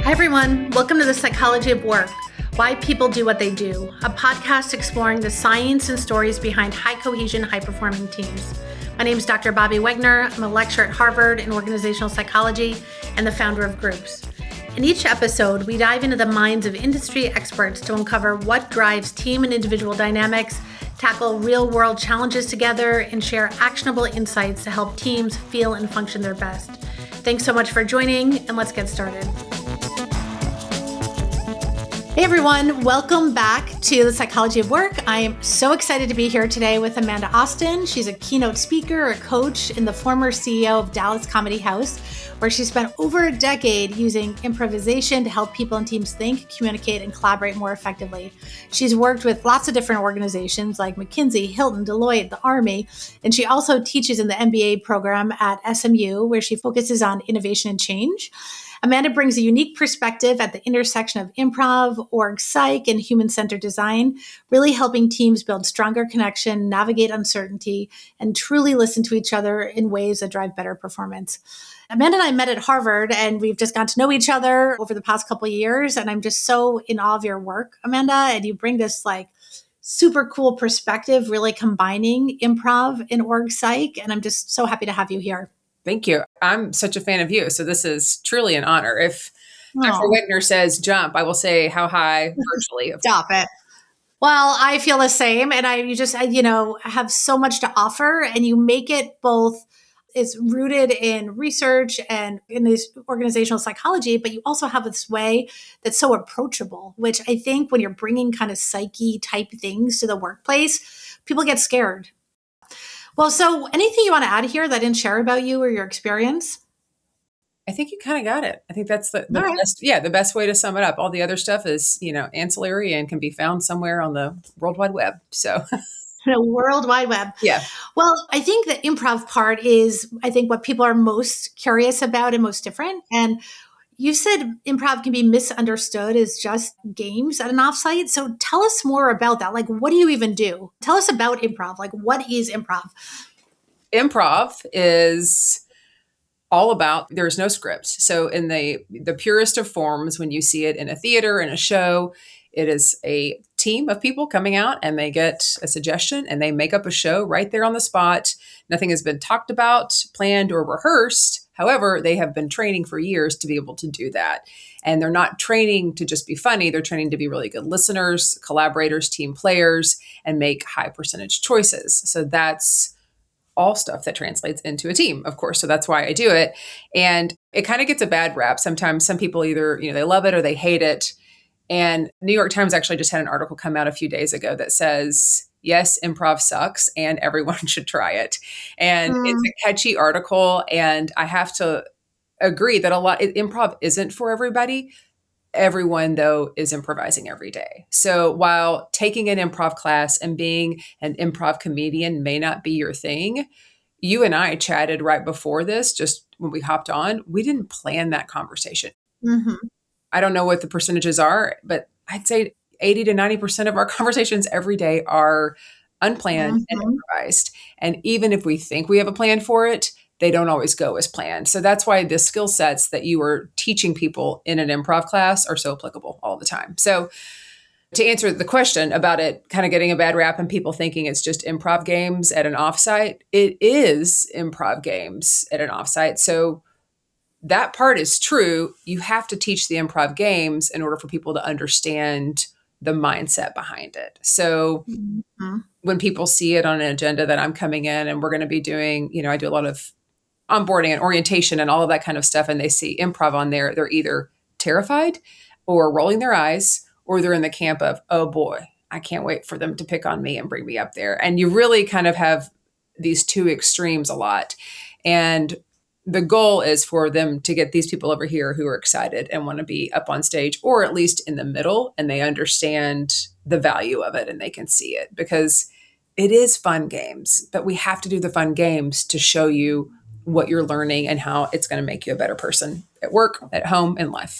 Hi, everyone. Welcome to The Psychology of Work, Why People Do What They Do, a podcast exploring the science and stories behind high cohesion, high performing teams. My name is Dr. Bobby Wegner. I'm a lecturer at Harvard in organizational psychology and the founder of Groups. In each episode, we dive into the minds of industry experts to uncover what drives team and individual dynamics, tackle real-world challenges together, and share actionable insights to help teams feel and function their best. Thanks so much for joining, and let's get started. Hey everyone, welcome back to The Psychology of Work. I am so excited to be here today with Amanda Austin. She's a keynote speaker, a coach, and the former CEO of Dallas Comedy House, where she spent over a decade using improvisation to help people and teams think, communicate, and collaborate more effectively. She's worked with lots of different organizations like McKinsey, Hilton, Deloitte, the Army, and she also teaches in the MBA program at SMU, where she focuses on innovation and change. Amanda brings a unique perspective at the intersection of improv, org psych, and human-centered design, really helping teams build stronger connection, navigate uncertainty, and truly listen to each other in ways that drive better performance. Amanda and I met at Harvard, and we've just gotten to know each other over the past couple of years, and I'm just so in awe of your work, Amanda, and you bring this super cool perspective, really combining improv and org psych, and I'm just so happy to have you here. Thank you. I'm such a fan of you. So this is truly an honor. If Dr. Wegner says jump, I will say how high virtually. Stop it. Well, I feel the same. And you just have so much to offer, and you make it both. It's rooted in research and in this organizational psychology, but you also have this way that's so approachable, which I think when you're bringing kind of psyche type things to the workplace, people get scared. Well, so anything you want to add here that I didn't share about you or your experience? I think you kind of got it. I think that's the best. Yeah, the best way to sum it up. All the other stuff is, ancillary and can be found somewhere on the World Wide Web. So the World Wide Web. Yeah. Well, I think the improv part is, I think, what people are most curious about and most different. And you said improv can be misunderstood as just games at an offsite. So tell us more about that. What do you even do? Tell us about improv. What is improv? Improv is all about, there's no script. So in the purest of forms, when you see it in a theater, in a show, it is a team of people coming out and they get a suggestion and they make up a show right there on the spot. Nothing has been talked about, planned, or rehearsed. However, they have been training for years to be able to do that. And they're not training to just be funny. They're training to be really good listeners, collaborators, team players, and make high percentage choices. So that's all stuff that translates into a team, of course. So that's why I do it. And it kind of gets a bad rap. Sometimes some people either, they love it or they hate it. And New York Times actually just had an article come out a few days ago that says, yes, improv sucks and everyone should try it. And it's a catchy article. And I have to agree that improv isn't for everybody. Everyone, though, is improvising every day. So while taking an improv class and being an improv comedian may not be your thing, you and I chatted right before this, just when we hopped on, we didn't plan that conversation. Mm-hmm. I don't know what the percentages are, but I'd say 80 to 90% of our conversations every day are unplanned and improvised. And even if we think we have a plan for it, they don't always go as planned. So that's why the skill sets that you are teaching people in an improv class are so applicable all the time. So to answer the question about it kind of getting a bad rap and people thinking it's just improv games at an offsite, it is improv games at an offsite. So that part is true. You have to teach the improv games in order for people to understand the mindset behind it. So when people see it on an agenda that I'm coming in and we're going to be doing, I do a lot of onboarding and orientation and all of that kind of stuff, and they see improv on there, they're either terrified or rolling their eyes, or they're in the camp of, oh boy, I can't wait for them to pick on me and bring me up there. And you really kind of have these two extremes a lot. And the goal is for them to get these people over here who are excited and want to be up on stage, or at least in the middle, and they understand the value of it and they can see it, because it is fun games, but we have to do the fun games to show you what you're learning and how it's going to make you a better person at work, at home, in life.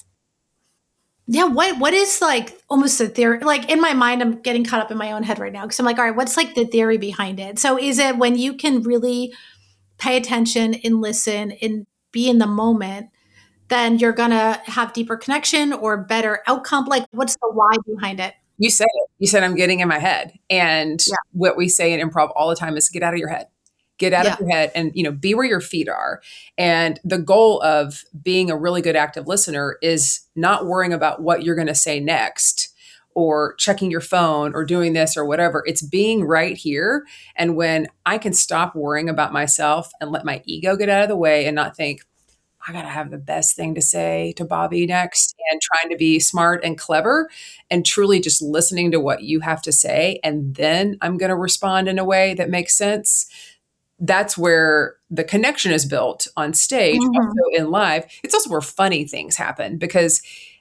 Yeah. What is almost the theory? In my mind, I'm getting caught up in my own head right now because I'm all right, what's the theory behind it? So is it when you can really pay attention and listen and be in the moment then you're going to have deeper connection or better outcome? Like, what's the why behind it? You said it. You said I'm getting in my head. And Yeah. what we say in improv all the time is get out of your head. Get out of your head and, be where your feet are. And the goal of being a really good active listener is not worrying about what you're going to say next or checking your phone or doing this or whatever. It's being right here. And when I can stop worrying about myself and let my ego get out of the way and not think, I got to have the best thing to say to Bobby next, and trying to be smart and clever and truly just listening to what you have to say. And then I'm going to respond in a way that makes sense. That's where the connection is built on stage, also in live. It's also where funny things happen, because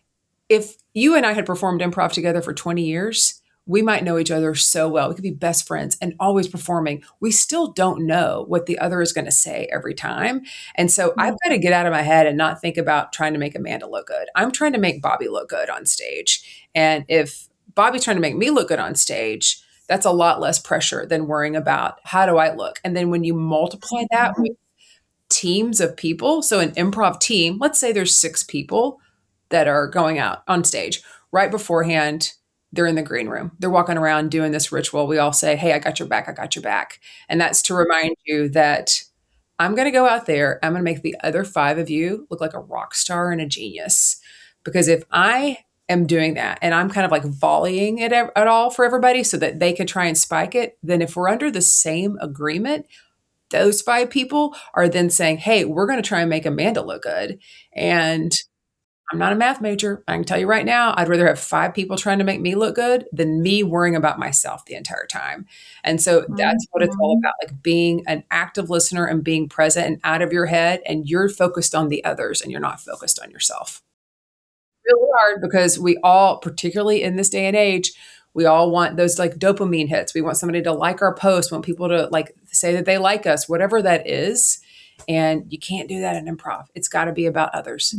if you and I had performed improv together for 20 years, we might know each other so well. We could be best friends and always performing. We still don't know what the other is going to say every time. And so I've got to get out of my head and not think about trying to make Amanda look good. I'm trying to make Bobby look good on stage. And if Bobby's trying to make me look good on stage, that's a lot less pressure than worrying about how do I look. And then when you multiply that with teams of people, so an improv team, let's say there's 6 people that are going out on stage right beforehand. They're in the green room. They're walking around doing this ritual. We all say, hey, I got your back. I got your back. And that's to remind you that I'm going to go out there. I'm going to make the other 5 of you look like a rock star and a genius. Because if I am doing that and I'm kind of like volleying it at all for everybody so that they could try and spike it, then if we're under the same agreement, those 5 people are then saying, hey, we're going to try and make Amanda look good. And I'm not a math major. I can tell you right now, I'd rather have 5 people trying to make me look good than me worrying about myself the entire time. And so that's what it's all about, like being an active listener and being present and out of your head, and you're focused on the others and you're not focused on yourself. Really hard, because we all, particularly in this day and age, we all want those like dopamine hits. We want somebody to like our post, want people to like say that they like us, whatever that is. And you can't do that in improv. It's got to be about others.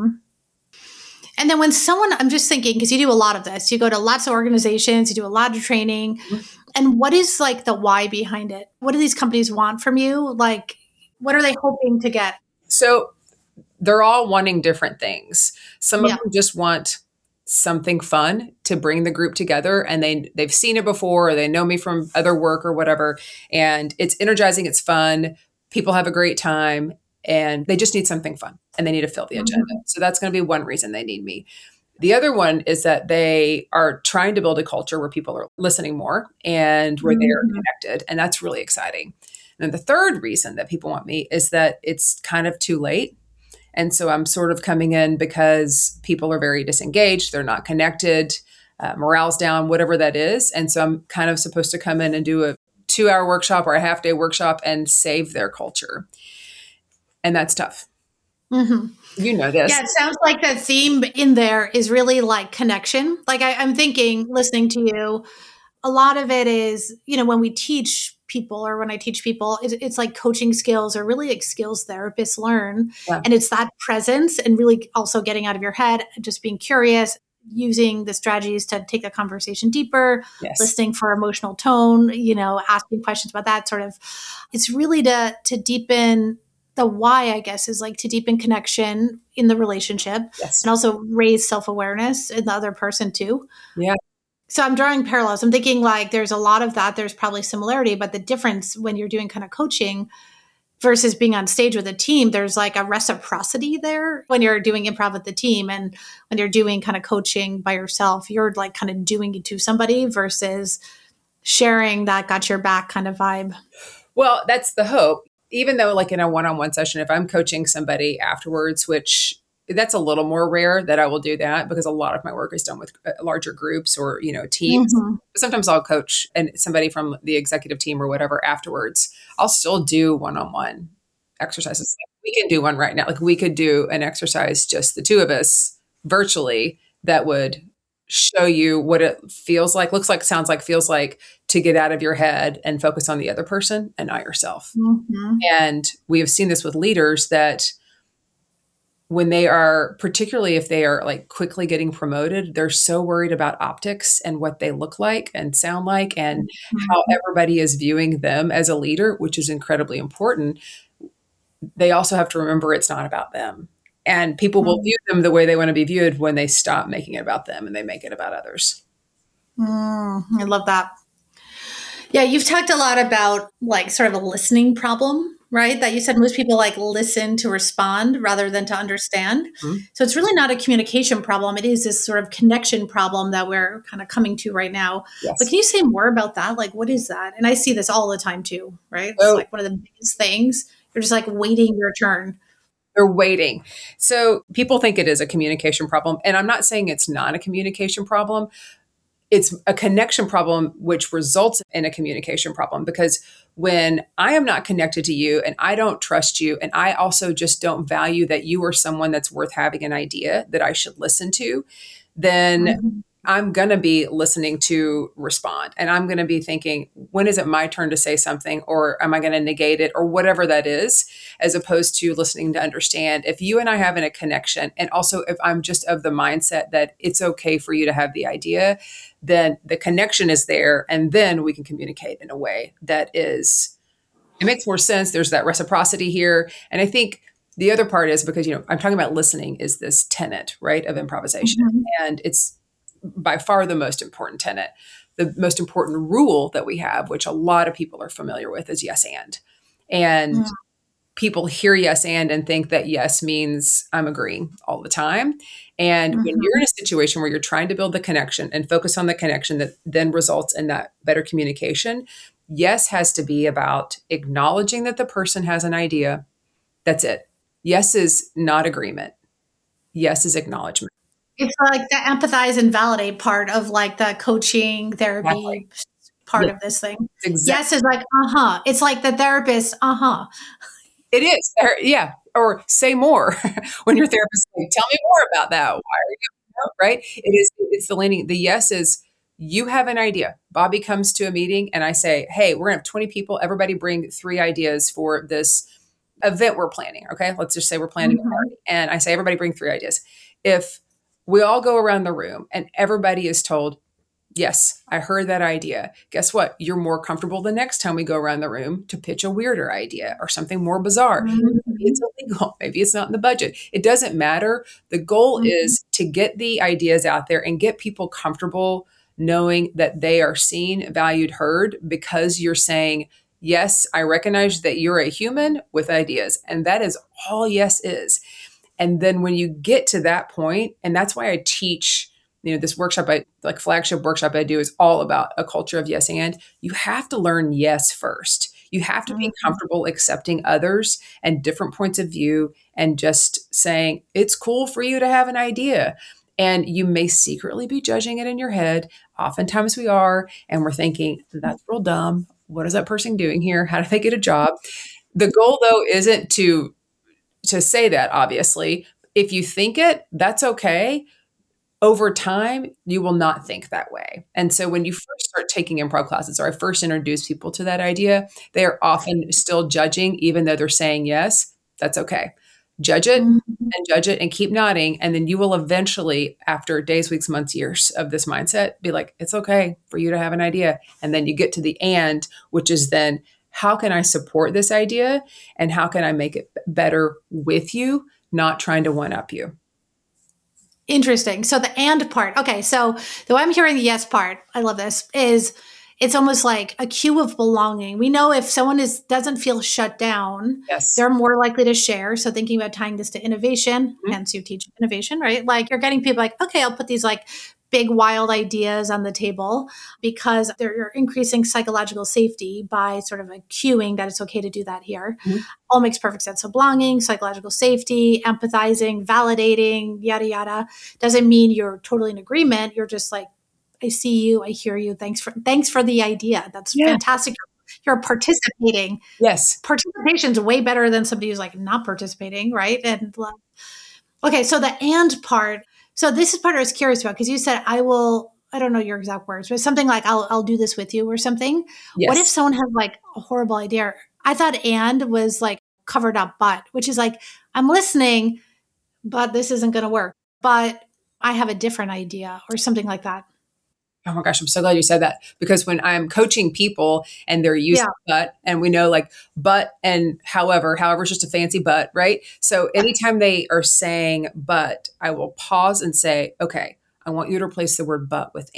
And then when someone, I'm just thinking, because you do a lot of this, you go to lots of organizations, you do a lot of training. And what is like the why behind it? What do these companies want from you? Like, what are they hoping to get? So they're all wanting different things. Some of them just want something fun to bring the group together, and they've seen it before, or they know me from other work or whatever. And it's energizing, it's fun. People have a great time. And they just need something fun, and they need to fill the agenda. So that's going to be one reason they need me. The other one is that they are trying to build a culture where people are listening more and where they are connected. And that's really exciting. And then the third reason that people want me is that it's kind of too late. And so I'm sort of coming in because people are very disengaged. They're not connected. Morale's down, whatever that is. And so I'm kind of supposed to come in and do a 2-hour workshop or a half-day workshop and save their culture. And that's tough. You know this. Yeah, it sounds like the theme in there is really like connection. Like I'm thinking, listening to you, a lot of it is, when we teach people, or when I teach people, it's like coaching skills, or really like skills therapists learn. Yeah. And it's that presence, and really also getting out of your head, just being curious, using the strategies to take the conversation deeper, listening for emotional tone, asking questions about that sort of. It's really to deepen the why, I guess, is like to deepen connection in the relationship, and also raise self-awareness in the other person too. Yeah. So I'm drawing parallels. I'm thinking like there's a lot of that. There's probably similarity, but the difference when you're doing kind of coaching versus being on stage with a team, there's like a reciprocity there when you're doing improv with the team. And when you're doing kind of coaching by yourself, you're like kind of doing it to somebody versus sharing that got your back kind of vibe. Well, that's the hope. Even though like in a one-on-one session, if I'm coaching somebody afterwards, which that's a little more rare that I will do that, because a lot of my work is done with larger groups or, teams. Sometimes I'll coach and somebody from the executive team or whatever afterwards. I'll still do one-on-one exercises. We can do one right now. Like we could do an exercise, just the 2 of us virtually, that would show you what it feels like, looks like, sounds like, feels like, to get out of your head and focus on the other person and not yourself. And we have seen this with leaders that when they are, particularly if they are like quickly getting promoted, they're so worried about optics and what they look like and sound like and how everybody is viewing them as a leader, which is incredibly important. They also have to remember it's not about them. And people will view them the way they want to be viewed when they stop making it about them and they make it about others. I love that. Yeah, you've talked a lot about like sort of a listening problem, right? That you said most people like listen to respond rather than to understand. Mhm. So it's really not a communication problem. It is this sort of connection problem that we're kind of coming to right now. But Yes. can you say more about that? Like, what is that? And I see this all the time too, right? It's So like one of the biggest things. You're just like waiting your turn. they're waiting. So people think it is a communication problem. And I'm not saying it's not a communication problem. It's a connection problem, which results in a communication problem. Because when I am not connected to you and I don't trust you, and I also just don't value that you are someone that's worth having an idea that I should listen to, then Mhm. I'm going to be listening to respond. And I'm going to be thinking, when is it my turn to say something? Or am I going to negate it? Or whatever that is, as opposed to listening to understand. If you and I have a connection, and also if I'm just of the mindset that it's okay for you to have the idea, then the connection is there. And then we can communicate in a way that is, it makes more sense. There's that reciprocity here. And I think the other part is because, I'm talking about listening is this tenet, right, of improvisation. Mhm. And it's by far the most important tenet. The most important rule that we have, which a lot of people are familiar with, is yes and. And Mhm. people hear yes and think that yes means I'm agreeing all the time. And when you're in Mhm. a situation where you're trying to build the connection and focus on the connection that then results in that better communication, yes has to be about acknowledging that the person has an idea. That's it. Yes is not agreement. Yes is acknowledgement. It's like the empathize and validate part of like the coaching Exactly. therapy part Yes, of this thing. exactly. Yes is like, uh-huh. It's like the therapist, uh-huh. It is. Yeah. Or say more when your therapist is like, tell me more about that. Why are you, right? It's the leaning. The yes is you have an idea. Bobby comes to a meeting and I say, hey, we're gonna have 20 people. Everybody bring 3 ideas for this event we're planning. Okay. Let's just say we're planning a Mhm. party. And I say, everybody bring 3 ideas. If we all go around the room and everybody is told, yes, I heard that idea. Guess what? You're more comfortable the next time we go around the room to pitch a weirder idea or something more bizarre. Maybe it's Mhm. illegal. Maybe it's not in the budget. It doesn't matter. The goal Mhm. is to get the ideas out there and get people comfortable knowing that they are seen, valued, heard because you're saying, yes, I recognize that you're a human with ideas. And that is all yes is. And then when you get to that point, and that's why I teach, this workshop, like flagship workshop I do is all about a culture of yes and. You have to learn yes first. You have to be Mhm. comfortable accepting others and different points of view and just saying, it's cool for you to have an idea. And you may secretly be judging it in your head. Oftentimes we are, and we're thinking, that's real dumb. What is that person doing here? How do they get a job? The goal, though, isn't to say that, obviously. If you think it, that's okay. Over time, you will not think that way. And so when you first start taking improv classes, or I first introduce people to that idea, they are often still judging, even though they're saying yes. That's okay. Judge it Mhm. and judge it and keep nodding. And then you will eventually, after days, weeks, months, years of this mindset, be like, it's okay for you to have an idea. And then you get to the and, which is then, how can I support this idea? And how can I make it better with you, not trying to one up you? Interesting. So the and part. Okay. So the way I'm hearing the yes part, I love this, is it's almost like a cue of belonging. We know if someone doesn't feel shut down, Yes. they're more likely to share. So thinking about tying this to innovation, Mhm. hence you teach innovation, right? Like you're getting people like, okay, I'll put these like big wild ideas on the table because you're increasing psychological safety by sort of a cueing that it's okay to do that here. Mhm. All makes perfect sense. So belonging, psychological safety, empathizing, validating, yada yada. Doesn't mean you're totally in agreement. You're just like, I see you, I hear you. Thanks for the idea. That's Yeah. fantastic. You're participating. Yes. Participation is way better than somebody who's like not participating, right? And okay, so the and part. So this is part I was curious about because you said I will. I don't know your exact words, but something like I'll do this with you or something. What if Yes. someone has like a horrible idea? I thought and was like covered up but, which is like I'm listening, but this isn't going to work. But I have a different idea or something like that. Oh my gosh, I'm so glad you said that, because when I'm coaching people and they're using Yeah. but, and we know like but and however is just a fancy but, right? So Yeah. anytime they are saying but, I will pause and say, okay, I want you to replace the word but with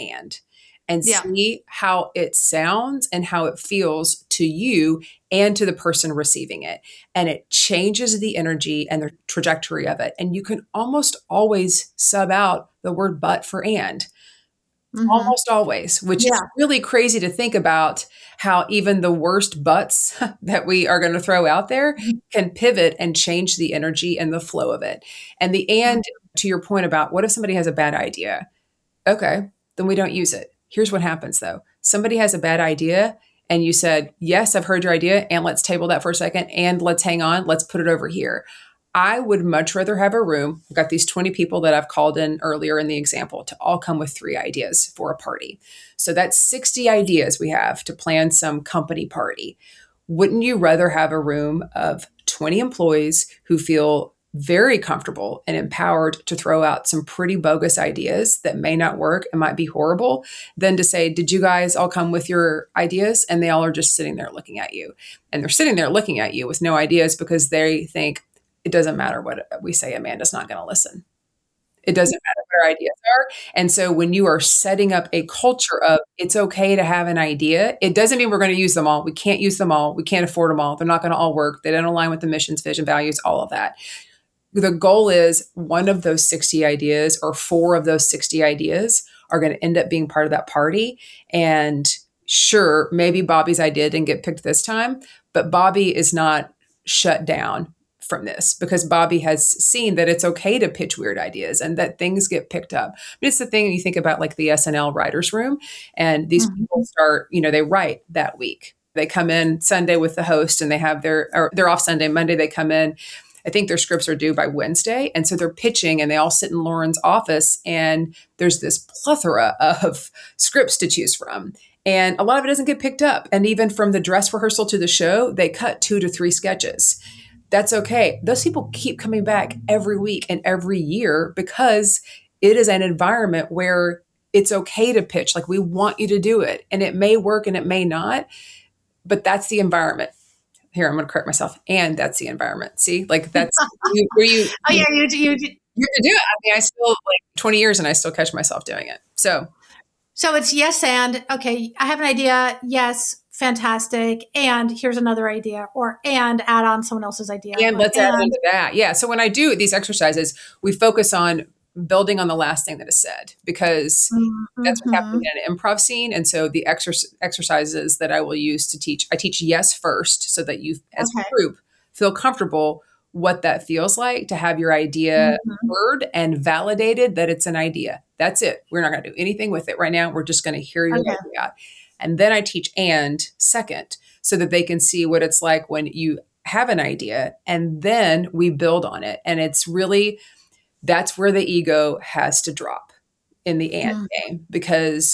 and Yeah. see how it sounds and how it feels to you and to the person receiving it. And it changes the energy and the trajectory of it. And you can almost always sub out the word but for and. Mm-hmm. Almost always, which is Yeah. really crazy to think about how even the worst butts that we are going to throw out there can pivot and change the energy and the flow of it. And to your point about what if somebody has a bad idea? Okay, then we don't use it. Here's what happens though. Somebody has a bad idea and you said, yes, I've heard your idea and let's table that for a second and let's hang on, let's put it over here. I would much rather have a room. I've got these 20 people that I've called in earlier in the example to all come with 3 ideas for a party. So that's 60 ideas we have to plan some company party. Wouldn't you rather have a room of 20 employees who feel very comfortable and empowered to throw out some pretty bogus ideas that may not work and might be horrible than to say, did you guys all come with your ideas? And they all are just sitting there looking at you. And they're sitting there looking at you with no ideas because they think it doesn't matter what we say, Amanda's not going to listen. It doesn't matter what our ideas are. And so when you are setting up a culture of it's okay to have an idea, it doesn't mean we're going to use them all. We can't use them all. We can't afford them all. They're not going to all work. They don't align with the missions, vision, values, all of that. The goal is one of those 60 ideas or 4 of those 60 ideas are going to end up being part of that party. And sure, maybe Bobby's idea didn't get picked this time, but Bobby is not shut down from this because Bobby has seen that it's okay to pitch weird ideas and that things get picked up. But it's the thing you think about like the SNL writers room and these people start, they write that week. They come in Sunday with the host and they have they're off Sunday. Monday, they come in. I think their scripts are due by Wednesday. And so they're pitching and they all sit in Lauren's office and there's this plethora of scripts to choose from. And a lot of it doesn't get picked up. And even from the dress rehearsal to the show, they cut 2 to 3 sketches. That's okay. Those people keep coming back every week and every year because it is an environment where it's okay to pitch. Like we want you to do it. And it may work and it may not, but that's the environment. Here, I'm going to correct myself. And that's the environment. See, like that's where you. Oh yeah, you can do it. I mean, I still 20 years and I still catch myself doing it. So it's yes and okay. I have an idea. Yes, fantastic. And here's another idea, and add on someone else's idea. And let's add into that. Yeah. So when I do these exercises, we focus on building on the last thing that is said because that's what happens in an improv scene. And so the exercises that I will use to teach, I teach yes first so that you as a group feel comfortable what that feels like to have your idea heard and validated that it's an idea. That's it. We're not going to do anything with it right now. We're just going to hear your idea out. And then I teach and second so that they can see what it's like when you have an idea and then we build on it. And it's really, that's where the ego has to drop in the and game because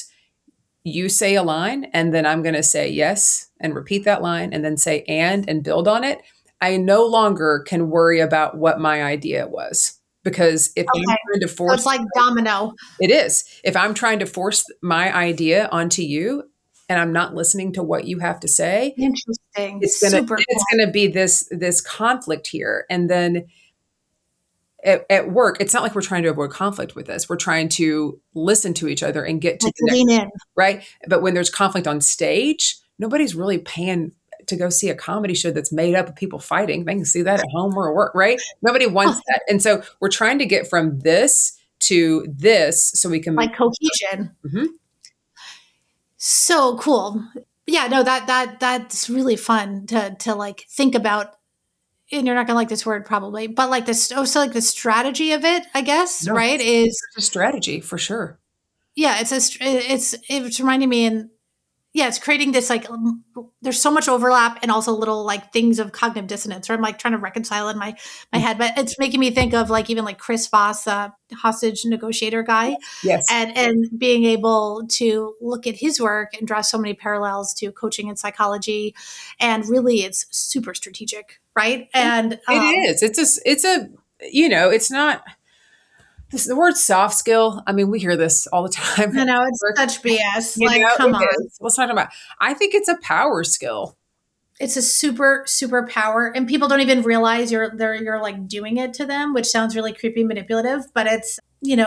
you say a line and then I'm going to say yes and repeat that line and then say and build on it. I no longer can worry about what my idea was because if I'm trying to force, so it's like domino. It is. If I'm trying to force my idea onto you and I'm not listening to what you have to say, interesting. It's going to be this conflict here. And then at work, it's not like we're trying to avoid conflict with this. We're trying to listen to each other and get to lean in. Right. But when there's conflict on stage, nobody's really paying to go see a comedy show that's made up of people fighting. They can see that at home or at work, right? Nobody wants that. And so we're trying to get from this to this so we can like cohesion. So cool. Yeah, no, that's really fun to like think about. And you're not gonna like this word probably, but like this, like the strategy of it, I guess, right? Is a strategy for sure. Yeah, it's reminding me, and it's creating this like there's so much overlap and also little like things of cognitive dissonance, or I'm like trying to reconcile in my head, but it's making me think of like even like Chris Voss, hostage negotiator guy, and being able to look at his work and draw so many parallels to coaching and psychology, and really it's super strategic, right? And it is. It's a it's not. the word soft skill, I mean, we hear this all the time. I know it's such BS. You Like, know, come it on. is. Let's talk about, I think it's a power skill. It's a super power, and people don't even realize you're like doing it to them, which sounds really creepy, manipulative, but it's,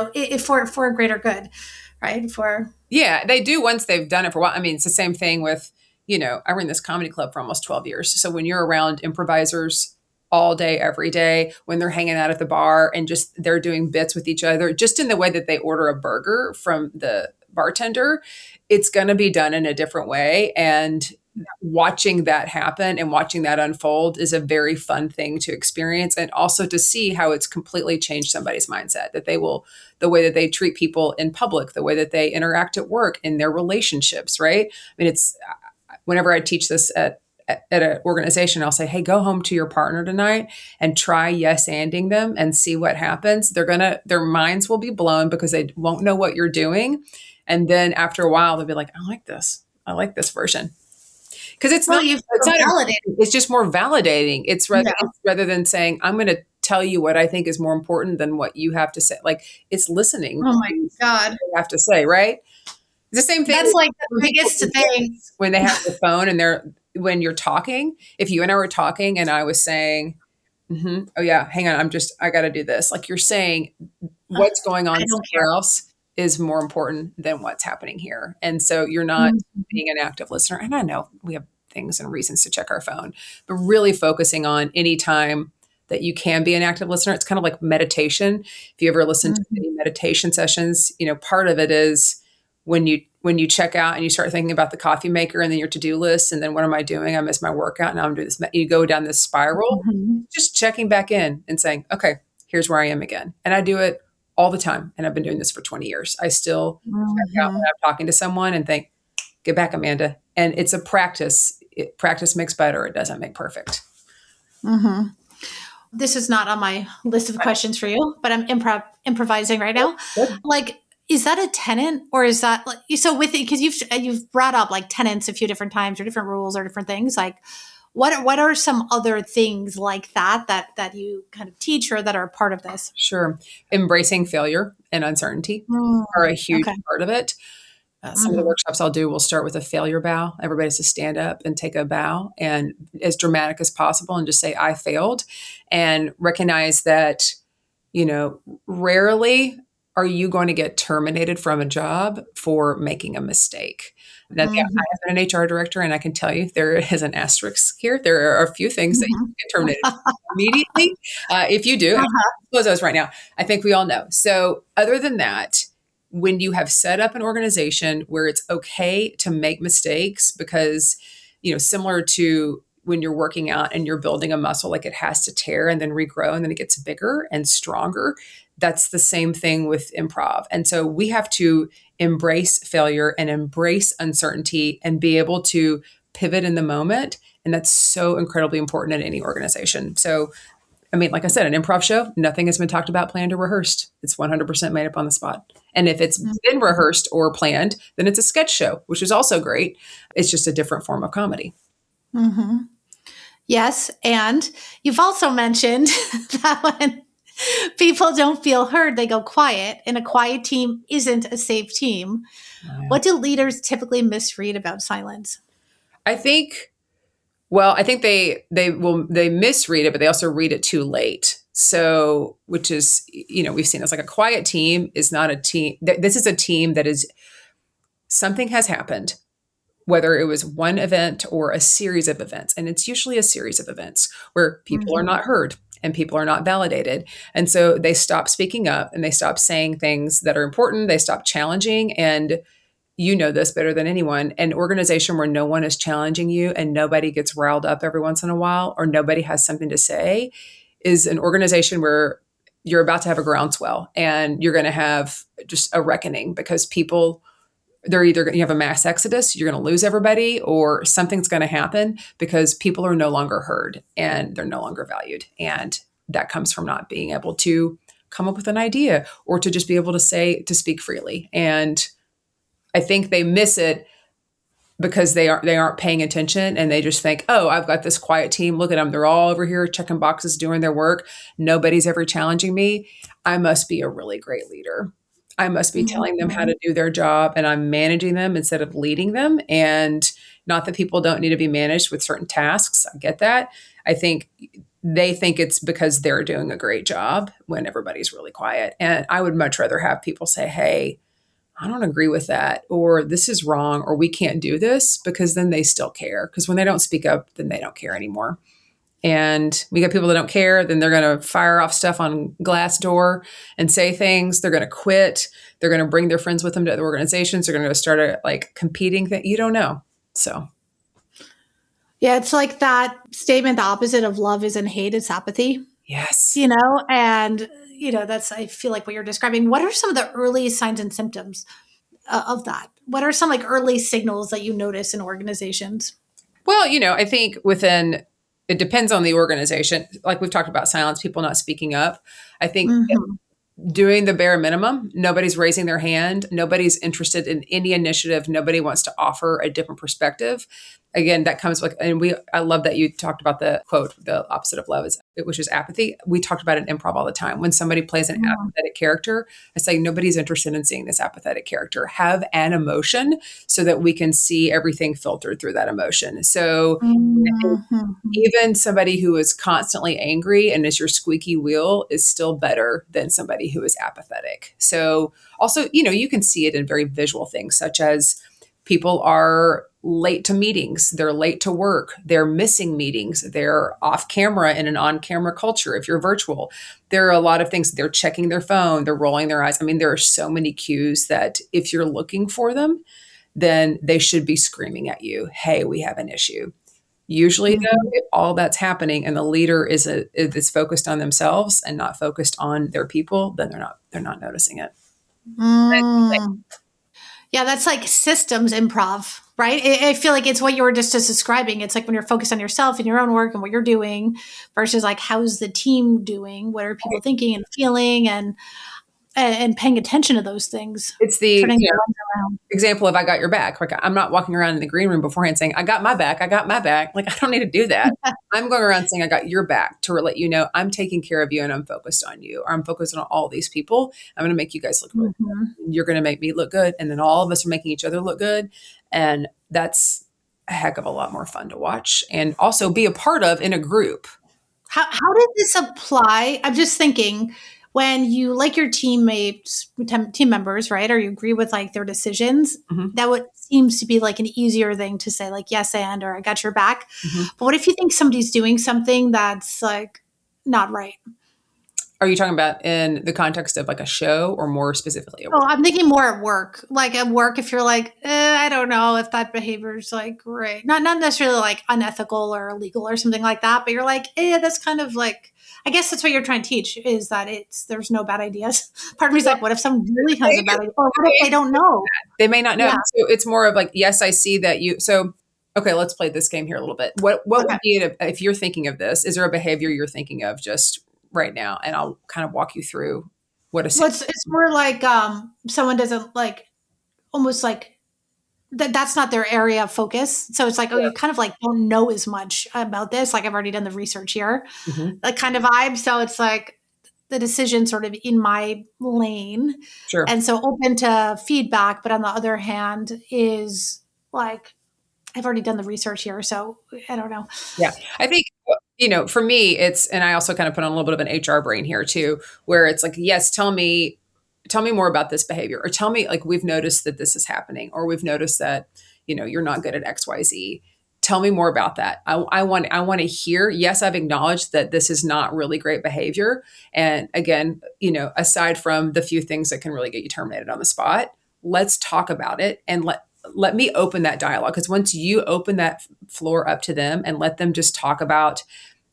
for a greater good, right? Yeah, they do once they've done it for a while. I mean, it's the same thing with, I ran this comedy club for almost 12 years. So when you're around improvisers all day, every day, when they're hanging out at the bar and just they're doing bits with each other, just in the way that they order a burger from the bartender, it's going to be done in a different way. And watching that happen and watching that unfold is a very fun thing to experience, and also to see how it's completely changed somebody's mindset, that the way that they treat people in public, the way that they interact at work, in their relationships, right? I mean, it's whenever I teach this at an organization, I'll say, hey, go home to your partner tonight and try yes anding them and see what happens. Their minds will be blown because they won't know what you're doing. And then after a while, they'll be like, I like this. I like this version. Because it's not validating. It's just more validating. It's rather than saying, I'm going to tell you what I think is more important than what you have to say. Like, it's listening. Oh my God. You have to say, right? It's the same thing. That's like the biggest thing. When they have the phone and when you're talking, if you and I were talking and I was saying, oh yeah, hang on, I got to do this. Like, you're saying what's going on somewhere else is more important than what's happening here. And so you're not being an active listener. And I know we have things and reasons to check our phone, but really focusing on any time that you can be an active listener. It's kind of like meditation. If you ever listen to any meditation sessions, part of it is when you check out and you start thinking about the coffee maker and then your to-do list, and then what am I doing? I missed my workout. Now I'm doing this. You go down this spiral, just checking back in and saying, okay, here's where I am again. And I do it all the time. And I've been doing this for 20 years. I still check out when I'm talking to someone and think, get back, Amanda. And it's a practice. Practice makes better. It doesn't make perfect. This is not on my list of questions for you, but I'm improvising right now. Like, is that a tenant, or is that like, so with it, because you've brought up like tenants a few different times, or different rules or different things, like what are some other things like that you kind of teach or that are part of this? Sure. Embracing failure and uncertainty are a huge part of it. Some of the workshops I'll do will start with a failure bow. Everybody has to stand up and take a bow, and as dramatic as possible, and just say, I failed, and recognize that, rarely are you going to get terminated from a job for making a mistake. Now, I have been an HR director, and I can tell you there is an asterisk here. There are a few things that you get terminated immediately. If you do, I'll close those right now. I think we all know. So other than that, when you have set up an organization where it's okay to make mistakes, because, similar to when you're working out and you're building a muscle, like it has to tear and then regrow and then it gets bigger and stronger. That's the same thing with improv. And so we have to embrace failure and embrace uncertainty and be able to pivot in the moment. And that's so incredibly important in any organization. So, I mean, like I said, an improv show, nothing has been talked about, planned, or rehearsed. It's 100% made up on the spot. And if it's been rehearsed or planned, then it's a sketch show, which is also great. It's just a different form of comedy. Yes. And you've also mentioned that when people don't feel heard, they go quiet, and a quiet team isn't a safe team. What do leaders typically misread about silence? I think they misread it, but they also read it too late. So, which is, we've seen this, like a quiet team is not a team. This is a team that is, something has happened, whether it was one event or a series of events. And it's usually a series of events where people are not heard and people are not validated. And so they stop speaking up and they stop saying things that are important. They stop challenging. And you know this better than anyone. An organization where no one is challenging you and nobody gets riled up every once in a while, or nobody has something to say, is an organization where you're about to have a groundswell and you're going to have just a reckoning, because people, you have a mass exodus, you're going to lose everybody, or something's going to happen because people are no longer heard and they're no longer valued. And that comes from not being able to come up with an idea or to just be able to speak freely. And I think they miss it because they aren't paying attention and they just think, oh, I've got this quiet team. Look at them. They're all over here checking boxes, doing their work. Nobody's ever challenging me. I must be a really great leader. I must be telling them how to do their job, and I'm managing them instead of leading them. And not that people don't need to be managed with certain tasks. I get that. I think they think it's because they're doing a great job when everybody's really quiet. And I would much rather have people say, hey, I don't agree with that, or this is wrong, or we can't do this, because then they still care. Because when they don't speak up, then they don't care anymore. And we got people that don't care, then they're going to fire off stuff on Glassdoor and say things. They're going to quit. They're going to bring their friends with them to other organizations. They're going to start a competing thing. You don't know. So. Yeah, it's like that statement, the opposite of love isn't hate, it's apathy. Yes. And that's, I feel like what you're describing. What are some of the early signs and symptoms of that? What are some early signals that you notice in organizations? Well, I think it depends on the organization. Like we've talked about silence, people not speaking up. I think doing the bare minimum, nobody's raising their hand. Nobody's interested in any initiative. Nobody wants to offer a different perspective. Again, that comes with, I love that you talked about the quote, the opposite of love which is apathy. We talked about it in improv all the time. When somebody plays an apathetic character, I say, nobody's interested in seeing this apathetic character. Have an emotion so that we can see everything filtered through that emotion. So even somebody who is constantly angry and is your squeaky wheel is still better than somebody who is apathetic. So also, you can see it in very visual things, such as people are late to meetings, they're late to work, they're missing meetings, they're off camera in an on-camera culture. If you're virtual, there are a lot of things. They're checking their phone, they're rolling their eyes. I mean, there are so many cues that if you're looking for them, then they should be screaming at you, hey, we have an issue. Usually, though, if all that's happening and the leader is focused on themselves and not focused on their people, then they're not noticing it. Yeah, that's like systems improv, right? I feel like it's what you were just describing. It's like when you're focused on yourself and your own work and what you're doing versus how's the team doing? What are people thinking and feeling and paying attention to those things. It's the example of I got your back. I'm not walking around in the green room beforehand saying, I got my back. I got my back. I don't need to do that. I'm going around saying I got your back to let you know I'm taking care of you and I'm focused on you, or I'm focused on all these people. I'm going to make you guys look really good. You're going to make me look good. And then all of us are making each other look good. And that's a heck of a lot more fun to watch and also be a part of in a group. How did this apply? I'm just thinking, when you like your teammates, team members, right? Or you agree with their decisions, that seems to be an easier thing to say, yes, or I got your back. But what if you think somebody's doing something that's not right? Are you talking about in the context of a show or more specifically at work? Oh, I'm thinking more at work. At work, if you're I don't know if that behavior is great. Not necessarily unethical or illegal or something like that, but you're that's kind of I guess that's what you're trying to teach, is that there's no bad ideas. Part of me is what if someone really has a bad idea? Or what if they don't know? They may not know. Yeah. So it's more of yes, I see that you. So, okay, let's play this game here a little bit. What would be it if you're thinking of this? Is there a behavior you're thinking of just right now? And I'll kind of walk you through what a. Well, it's more someone doesn't almost that's not their area of focus. So it's you kind of don't know as much about this. I've already done the research here, that kind of vibe. So it's the decision sort of in my lane. Sure. And so open to feedback. But on the other hand is I've already done the research here. So I don't know. Yeah. I think, for me, and I also kind of put on a little bit of an HR brain here too, where it's yes, tell me more about this behavior, or tell me we've noticed that this is happening, or we've noticed that, you're not good at XYZ. Tell me more about that. I want to hear, yes, I've acknowledged that this is not really great behavior. And again, aside from the few things that can really get you terminated on the spot, let's talk about it and let me open that dialogue. Because once you open that floor up to them and let them just talk about,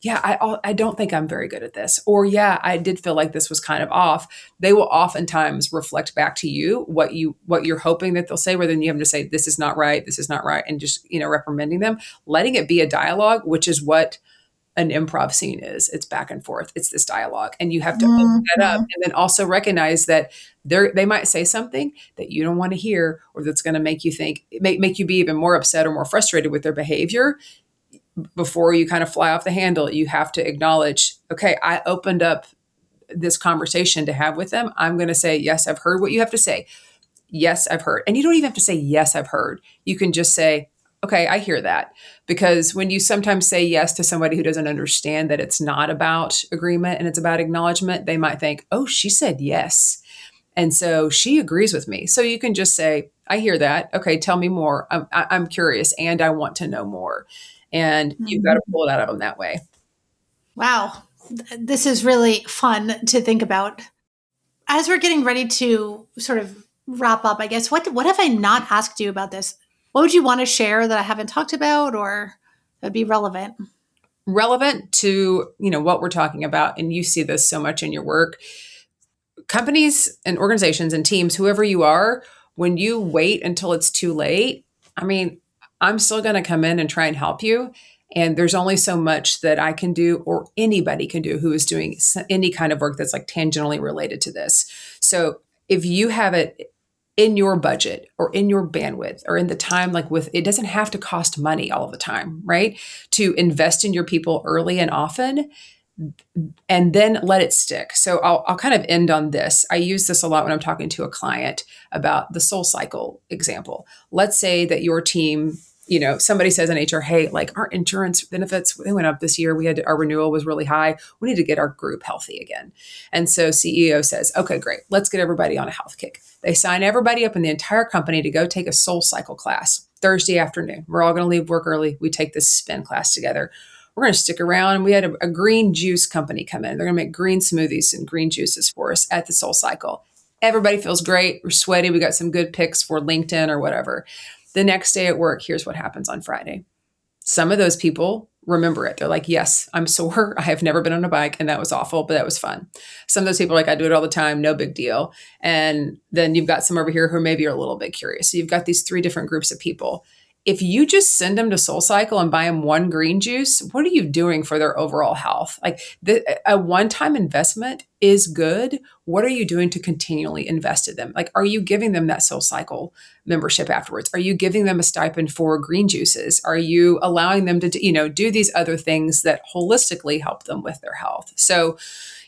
I don't think I'm very good at this. Or, I did feel like this was kind of off. They will oftentimes reflect back to you what you're hoping that they'll say, rather than you having to say, this is not right, and just, reprimanding them, letting it be a dialogue, which is what an improv scene is. It's back and forth. It's this dialogue. And you have to open that up and then also recognize that they might say something that you don't want to hear, or that's going to make you make you be even more upset or more frustrated with their behavior. Before you kind of fly off the handle, you have to acknowledge, okay, I opened up this conversation to have with them. I'm going to say, yes, I've heard what you have to say. Yes, I've heard. And you don't even have to say, yes, I've heard. You can just say, okay, I hear that. Because when you sometimes say yes to somebody who doesn't understand that it's not about agreement and it's about acknowledgement, they might think, oh, she said yes. And so she agrees with me. So you can just say, I hear that. Okay, tell me more. I'm curious and I want to know more. And you've got to pull it out of them that way. Wow. This is really fun to think about. As we're getting ready to sort of wrap up, I guess, what have I not asked you about this? What would you want to share that I haven't talked about or that'd be relevant? Relevant to, what we're talking about. And you see this so much in your work. Companies and organizations and teams, whoever you are, when you wait until it's too late, I'm still going to come in and try and help you. And there's only so much that I can do or anybody can do who is doing any kind of work that's like tangentially related to this. So if you have it in your budget or in your bandwidth or in the time, it doesn't have to cost money all the time, right? To invest in your people early and often, and then let it stick. So I'll kind of end on this. I use this a lot when I'm talking to a client about the soul cycle example. Let's say that your team, somebody says in HR, hey, our insurance benefits, they went up this year. Our renewal was really high. We need to get our group healthy again. And so CEO says, okay, great. Let's get everybody on a health kick. They sign everybody up in the entire company to go take a soul cycle class Thursday afternoon. We're all going to leave work early. We take this spin class together. We're going to stick around. And we had a green juice company come in. They're going to make green smoothies and green juices for us at the soul cycle. Everybody feels great. We're sweaty. We got some good pics for LinkedIn or whatever. The next day at work, here's what happens on Friday. Some of those people remember it. They're like, yes, I'm sore. I have never been on a bike and that was awful, but that was fun. Some of those people are like, I do it all the time. No big deal. And then you've got some over here who maybe are a little bit curious. So you've got these three different groups of people. If you just send them to Soul Cycle and buy them one green juice, what are you doing for their overall health? A one-time investment is good. What are you doing to continually invest in them? Are you giving them that Soul Cycle membership afterwards? Are you giving them a stipend for green juices? Are you allowing them to, do these other things that holistically help them with their health? So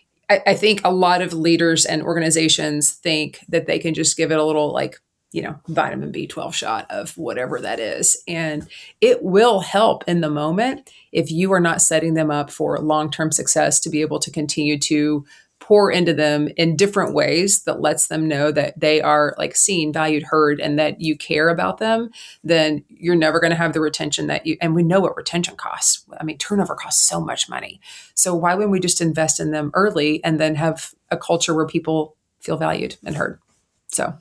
I think a lot of leaders and organizations think that they can just give it a little vitamin B12 shot of whatever that is. And it will help in the moment if you are not setting them up for long-term success to be able to continue to pour into them in different ways that lets them know that they are seen, valued, heard, and that you care about them. Then you're never going to have the retention and we know what retention costs. Turnover costs so much money. So why wouldn't we just invest in them early and then have a culture where people feel valued and heard? So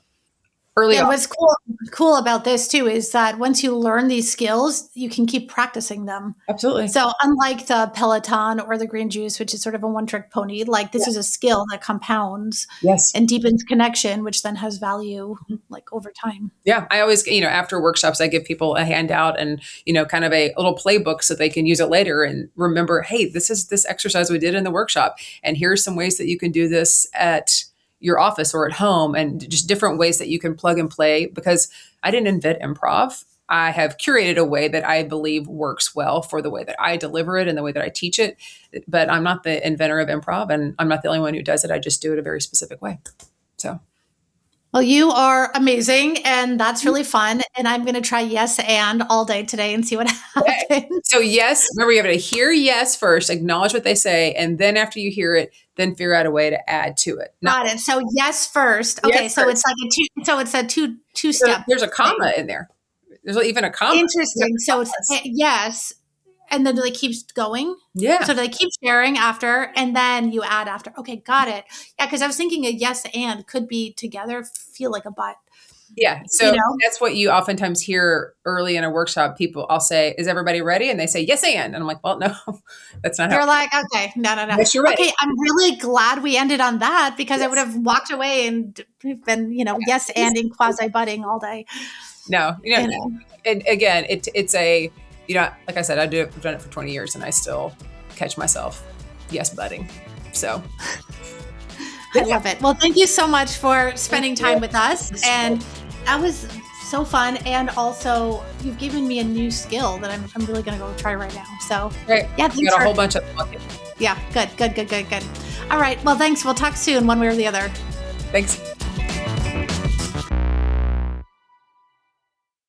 what's cool about this too is that once you learn these skills, you can keep practicing them. Absolutely. So unlike the Peloton or the green juice, which is sort of a one-trick pony, this is a skill that compounds and deepens connection, which then has value over time. Yeah. I always, after workshops, I give people a handout and, kind of a little playbook so they can use it later and remember, hey, this is this exercise we did in the workshop. And here's some ways that you can do this at your office or at home, and just different ways that you can plug and play, because I didn't invent improv. I have curated a way that I believe works well for the way that I deliver it and the way that I teach it. But I'm not the inventor of improv, and I'm not the only one who does it. I just do it a very specific way. So. Well, you are amazing, and that's really fun. And I'm going to try yes and all day today and see what happens. Okay. So yes, remember you have to hear yes first, acknowledge what they say, and then after you hear it, then figure out a way to add to it. Got it. So yes first. Okay, yes, so first. It's a two step. There's a comma in there. There's even a comma. Interesting. So it's yes. And then do they keep going? Yeah. So do they keep sharing after, and then you add after? Okay, got it. Yeah, because I was thinking a yes and could be together, feel like a but. Yeah. So that's what you oftentimes hear early in a workshop. I'll say, is everybody ready? And they say, yes, and I'm like, well, no, that's not how. You're like, okay, no. Yes, you're ready. Okay, I'm really glad we ended on that, because I would have walked away and been, yes, anding, quasi-butting all day. No, and again, it's a, like I said, I've done it for 20 years and I still catch myself yes butting. So I love it. Well, thank you so much for spending time with us. And that was so fun. And also, you've given me a new skill that I'm really going to go try right now. So, yeah, thanks got a whole bunch of Yeah, good. All right. Well, thanks. We'll talk soon, one way or the other. Thanks.